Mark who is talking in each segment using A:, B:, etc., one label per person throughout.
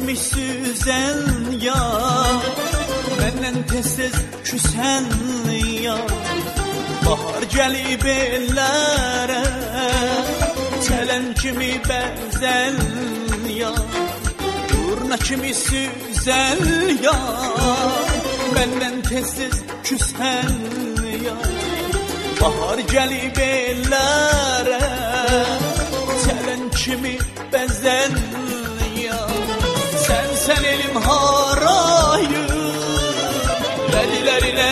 A: kimi süzen ya, məndən tez-tez küsən ya. Bahar gəlib ellərə, çələn kimi bəzən ya. Durna kimi süzən ya, məndən tez-tez küsən ya. Bahar gəlib ellərə, çələn kimi bəzən ya. Sən elim harayı, dəlilərinə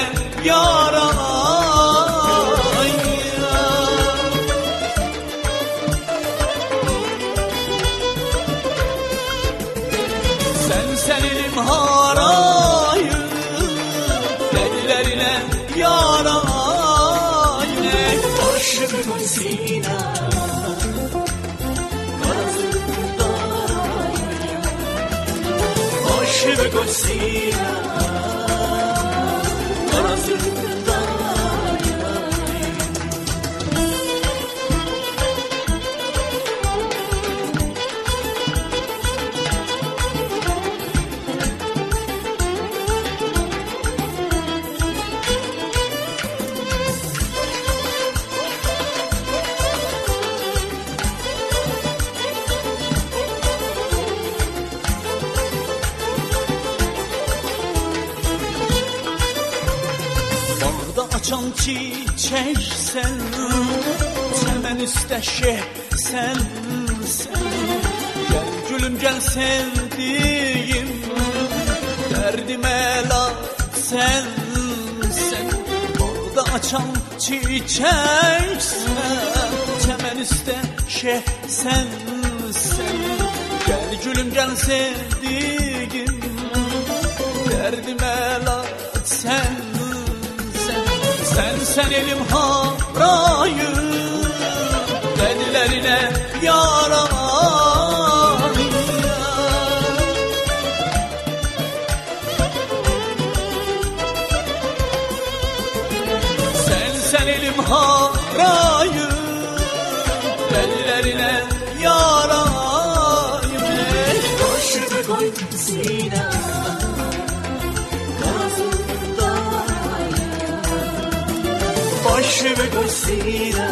A: yarayı. Sən elim harayı, dəlilərinə yarayı.
B: Başımı koy sinə, başımı koy sinə, kara zülfündayım.
A: Açan çiçeksen, çəmən üstə şehsən sen. Gel gülüm gel sevdiğim, derdime la sen. Orada açan çiçeksen, çəmən üstə şehsən sen. Gel gülüm gel sevdiğim, derdime la sen. Sen elim harayı, dəlilərinə yarayı. Sen elim harayı, dəlilərinə yarayı.
B: Başımı koy sinə, başımı koy sinə,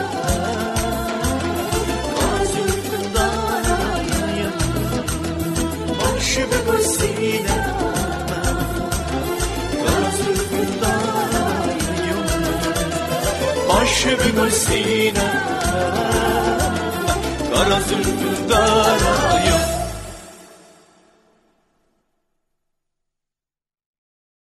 B: kara zülfündayım. Başımı koy sinə, kara zülfündayım. Başımı koy sinə, kara zülfündayım.